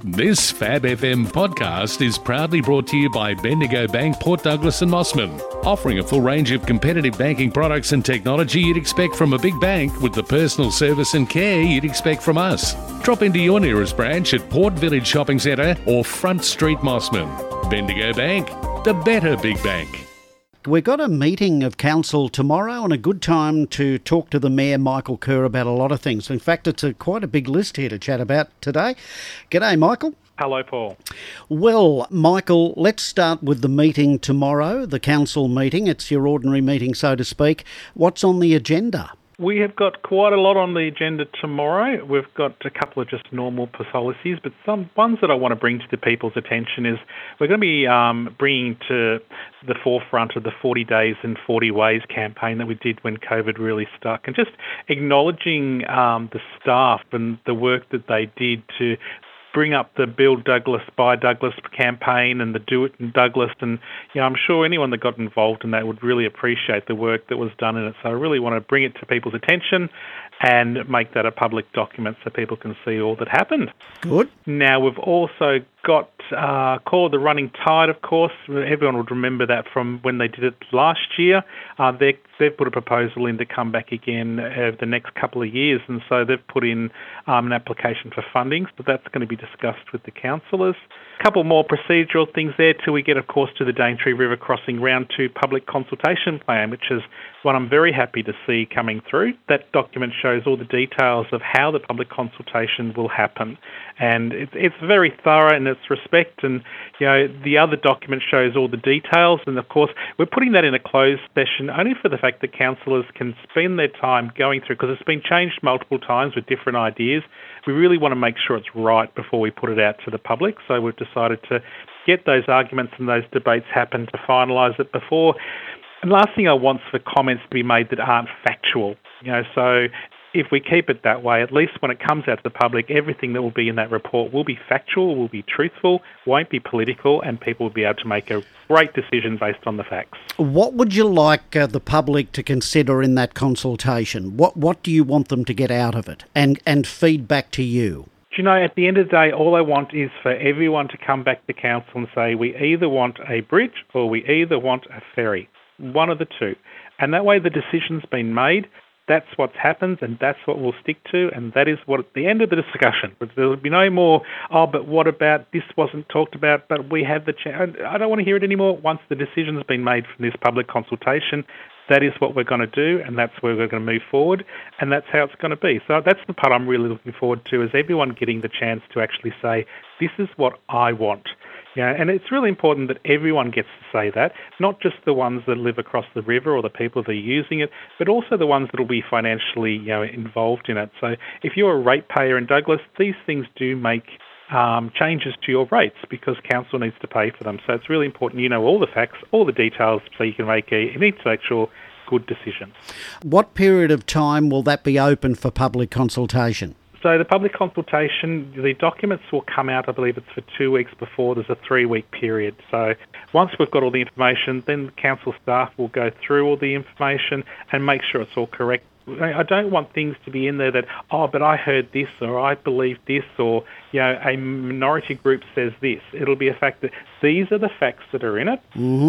This Fab FM podcast is proudly brought to you by Bendigo Bank, Port Douglas and Mossman, offering a full range of competitive banking products and technology you'd expect from a big bank with the personal service and care you'd expect from us. Drop into your nearest branch at Port Village Shopping Centre or Front Street Mossman. Bendigo Bank, the better big bank. We've got a meeting of council tomorrow and a good time to talk to the Mayor, Michael Kerr, about a lot of things. In fact, it's quite a big list here to chat about today. G'day, Michael. Hello, Paul. Well, Michael, let's start with the meeting tomorrow, the council meeting. It's your ordinary meeting, so to speak. What's on the agenda? We have got quite a lot on the agenda tomorrow. We've got a couple of just normal policies, but some ones that I want to bring to the people's attention is we're going to be bringing to the forefront of the 40 Days and 40 Ways campaign that we did when COVID really stuck, and just acknowledging the staff and the work that they did to bring up the Build Douglas, Buy Douglas campaign and the Do It in Douglas. And I'm sure anyone that got involved in that would really appreciate the work that was done in it. So I really want to bring it to people's attention and make that a public document so people can see all that happened. Good. Now, we've also got Call of the Running Tide, of course. Everyone would remember that from when they did it last year. They've put a proposal in to come back again over the next couple of years, and so they've put in an application for funding, so that's going to be discussed with the councillors. A couple more procedural things there till we get, of course, to the Daintree River Crossing Round 2 public consultation plan, which is what I'm very happy to see coming through. That document shows all the details of how the public consultation will happen, and it's very thorough in its respect, and the other document shows all the details, and of course we're putting that in a closed session only for the fact that councillors can spend their time going through, because it's been changed multiple times with different ideas. We really want to make sure it's right before we put it out to the public, so we've decided to get those arguments and those debates happen to finalise it before. And last thing I want is for comments to be made that aren't factual. So if we keep it that way, at least when it comes out to the public, everything that will be in that report will be factual, will be truthful, won't be political, and people will be able to make a great decision based on the facts. What would you like the public to consider in that consultation? What do you want them to get out of it and feedback to you? At the end of the day, all I want is for everyone to come back to council and say, we either want a bridge or we either want a ferry. One of the two. And that way the decision's been made. That's what's happened, and that's what we'll stick to, and that is what at the end of the discussion. There'll be no more, but what about this wasn't talked about, but we had the chance. I don't want to hear it anymore. Once the decision's been made from this public consultation, that is what we're going to do, and that's where we're going to move forward, and that's how it's going to be. So that's the part I'm really looking forward to, is everyone getting the chance to actually say, this is what I want. And it's really important that everyone gets to say that, not just the ones that live across the river or the people that are using it, but also the ones that will be financially involved in it. So if you're a ratepayer in Douglas, these things do make changes to your rates because council needs to pay for them. So it's really important you know all the facts, all the details, so you can make an intellectual, good decision. What period of time will that be open for public consultation? So the public consultation, the documents will come out, I believe it's for 2 weeks before. There's a 3-week period. So once we've got all the information, then the council staff will go through all the information and make sure it's all correct. I don't want things to be in there that, but I heard this or I believe this or, a minority group says this. It'll be a fact that these are the facts that are in it,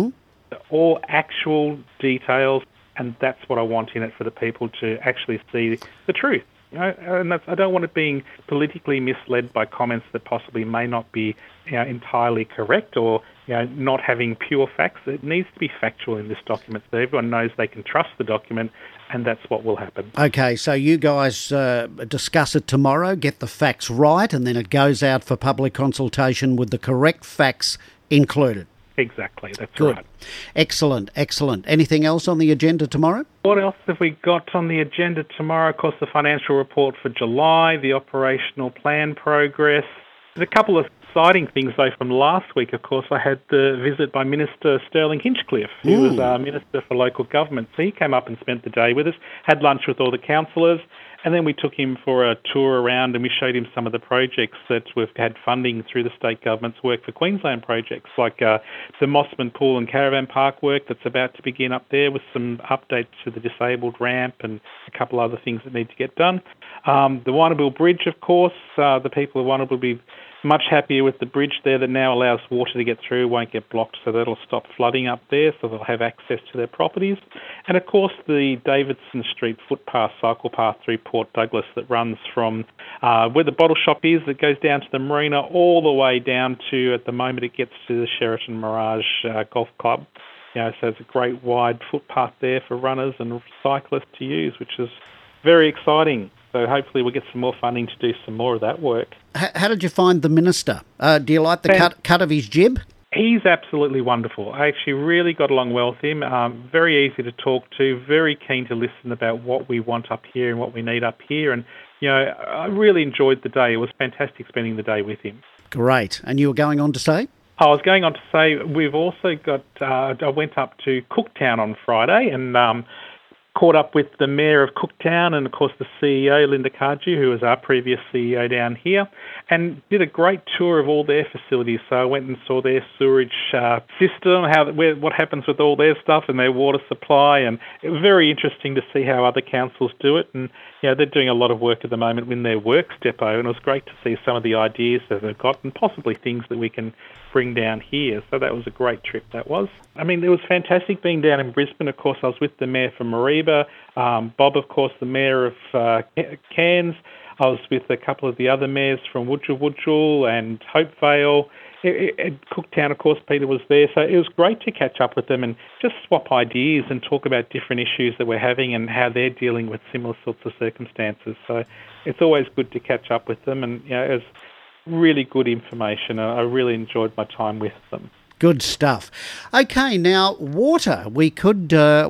all actual details, and that's what I want in it for the people to actually see the truth. And I don't want it being politically misled by comments that possibly may not be entirely correct or not having pure facts. It needs to be factual in this document so everyone knows they can trust the document, and that's what will happen. Okay, so you guys discuss it tomorrow, get the facts right, and then it goes out for public consultation with the correct facts included. Exactly, that's good. Right. Excellent. Anything else on the agenda tomorrow? What else have we got on the agenda tomorrow? Of course, the financial report for July, the operational plan progress. There's a couple of exciting things, though, from last week. Of course, I had the visit by Minister Sterling Hinchcliffe, who was our Minister for Local Government. So he came up and spent the day with us, had lunch with all the councillors, and then we took him for a tour around and we showed him some of the projects that we've had funding through the state government's work for Queensland projects, like the Mossman Pool and Caravan Park work that's about to begin up there with some updates to the disabled ramp and a couple other things that need to get done. The Warrnambool Bridge, of course, the people of Warrnambool will be much happier with the bridge there that now allows water to get through, won't get blocked, so that'll stop flooding up there, so they'll have access to their properties. And of course the Davidson Street footpath, cycle path through Port Douglas that runs from where the bottle shop is, that goes down to the marina, all the way down to, at the moment, it gets to the Sheraton Mirage Golf Club. So it's a great wide footpath there for runners and cyclists to use, which is very exciting. So hopefully we'll get some more funding to do some more of that work. How did you find the minister? Do you like the cut of his jib? He's absolutely wonderful. I actually really got along well with him. Very easy to talk to, very keen to listen about what we want up here and what we need up here. And, I really enjoyed the day. It was fantastic spending the day with him. Great. And you were going on to say? I was going on to say we've also got, I went up to Cooktown on Friday and caught up with the Mayor of Cooktown and, of course, the CEO, Linda Kaju, who was our previous CEO down here, and did a great tour of all their facilities. So I went and saw their sewerage system, what happens with all their stuff and their water supply, and it was very interesting to see how other councils do it. And, they're doing a lot of work at the moment in their works depot, and it was great to see some of the ideas that they've got and possibly things that we can bring down here. So that was a great trip, that was. I mean, it was fantastic being down in Brisbane. Of course, I was with the Mayor from Mareeba, Bob, of course, the Mayor of Cairns. I was with a couple of the other mayors from Wujal and Hopevale. At Cooktown, of course, Peter was there. So it was great to catch up with them and just swap ideas and talk about different issues that we're having and how they're dealing with similar sorts of circumstances. So it's always good to catch up with them, and it was really good information. I really enjoyed my time with them. Good stuff. Okay, now water. We could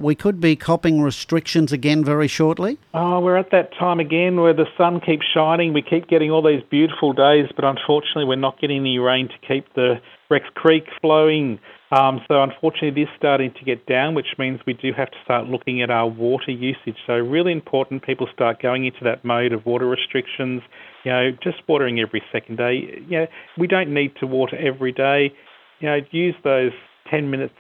be copping restrictions again very shortly. Oh, we're at that time again where the sun keeps shining. We keep getting all these beautiful days, but unfortunately we're not getting any rain to keep the Rex Creek flowing. So unfortunately this is starting to get down, which means we do have to start looking at our water usage. So really important people start going into that mode of water restrictions, just watering every second day. We don't need to water every day. Use those 10 minutes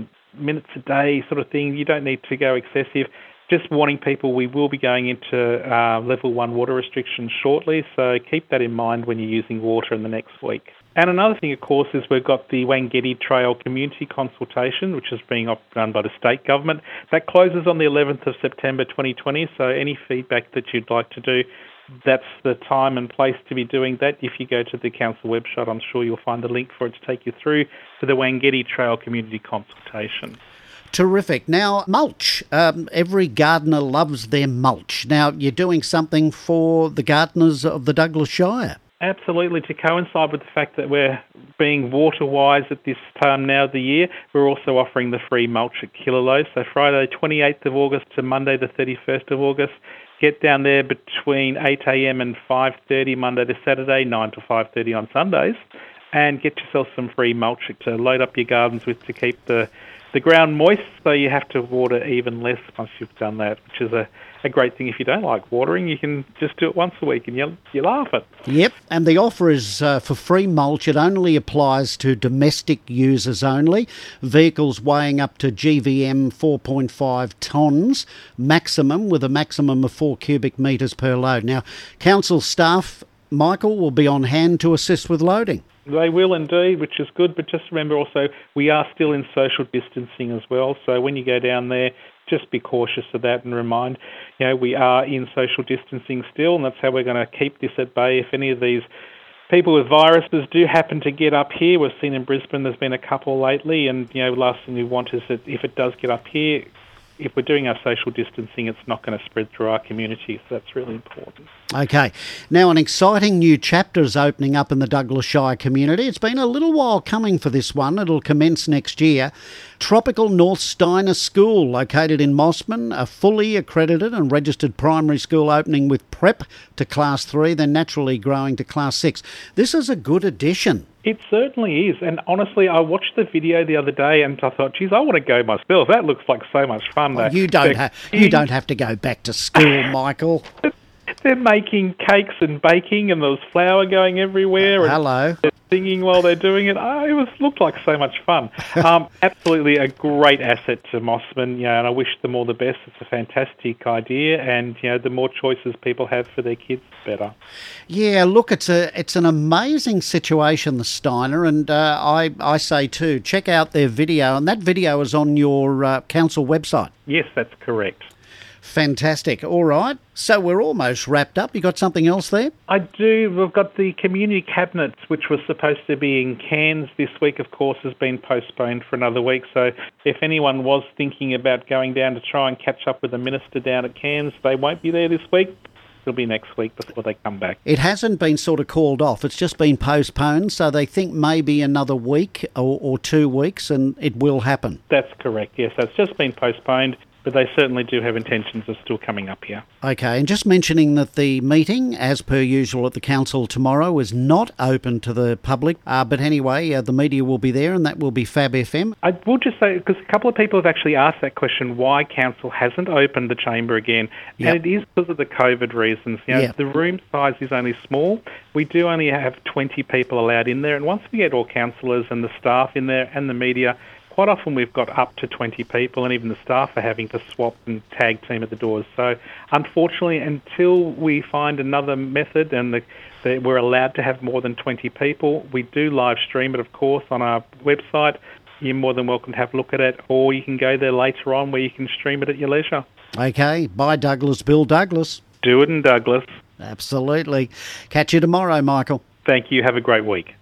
a day sort of thing. You don't need to go excessive. Just warning people, we will be going into level 1 water restrictions shortly, so keep that in mind when you're using water in the next week. And another thing, of course, is we've got the Wangedi Trail Community Consultation, which is being done by the state government. That closes on the 11th of September 2020, so any feedback that you'd like to do, that's the time and place to be doing that. If you go to the council website, I'm sure you'll find a link for it to take you through to the Wangedi Trail Community Consultation. Terrific. Now, mulch. Every gardener loves their mulch. Now, you're doing something for the gardeners of the Douglas Shire. Absolutely. To coincide with the fact that we're being water-wise at this time now of the year, we're also offering the free mulch at Killaloe. So Friday the 28th of August to Monday the 31st of August. Get down there between 8 a.m. and 5:30 Monday to Saturday, 9 to 5:30 on Sundays, and get yourself some free mulch to load up your gardens with to keep the ground moist, so you have to water even less once you've done that, which is a great thing. If you don't like watering, you can just do it once a week and you laugh at. Yep, and the offer is for free mulch. It only applies to domestic users only, vehicles weighing up to GVM 4.5 tonnes maximum, with a maximum of 4 cubic metres per load. Now, council staff, Michael, will be on hand to assist with loading. They will indeed, which is good, but just remember also we are still in social distancing as well, so when you go down there, just be cautious of that and remind, we are in social distancing still, and that's how we're going to keep this at bay. If any of these people with viruses do happen to get up here, we've seen in Brisbane there's been a couple lately, and the last thing we want is that if it does get up here, if we're doing our social distancing, it's not going to spread through our community, so that's really important. Okay. Now, an exciting new chapter is opening up in the Douglas Shire community. It's been a little while coming for this one. It'll commence next year. Tropical North Steiner School, located in Mossman, a fully accredited and registered primary school opening with prep to Class 3, then naturally growing to Class 6. This is a good addition. It certainly is. And honestly, I watched the video the other day and I thought, geez, I want to go myself. That looks like so much fun. Well, you don't have to go back to school, Michael. They're making cakes and baking and there's flour going everywhere. Hello. singing while they're doing it. Looked like so much fun. Absolutely a great asset to Mossman, and I wish them all the best. It's a fantastic idea, and the more choices people have for their kids, the better. Yeah, look, it's an amazing situation, the Steiner, and I say too, check out their video, and that video is on your council website. Yes, that's correct. Fantastic. All right. So we're almost wrapped up. You got something else there? I do. We've got the community cabinets, which was supposed to be in Cairns this week, of course, has been postponed for another week. So if anyone was thinking about going down to try and catch up with the minister down at Cairns, they won't be there this week. It'll be next week before they come back. It hasn't been sort of called off. It's just been postponed. So they think maybe another week or 2 weeks and it will happen. That's correct. Yes, it's just been postponed. But they certainly do have intentions of still coming up here. Okay, and just mentioning that the meeting, as per usual at the council tomorrow, is not open to the public. But anyway, the media will be there and that will be Fab FM. I will just say, because a couple of people have actually asked that question, why council hasn't opened the chamber again. Yep. And it is because of the COVID reasons. The room size is only small. We do only have 20 people allowed in there. And once we get all councillors and the staff in there and the media, quite often we've got up to 20 people, and even the staff are having to swap and tag team at the doors. So unfortunately, until we find another method and we're allowed to have more than 20 people, we do live stream it, of course, on our website. You're more than welcome to have a look at it, or you can go there later on where you can stream it at your leisure. Okay, bye Douglas, Bill Douglas. Do it in Douglas. Absolutely. Catch you tomorrow, Michael. Thank you. Have a great week.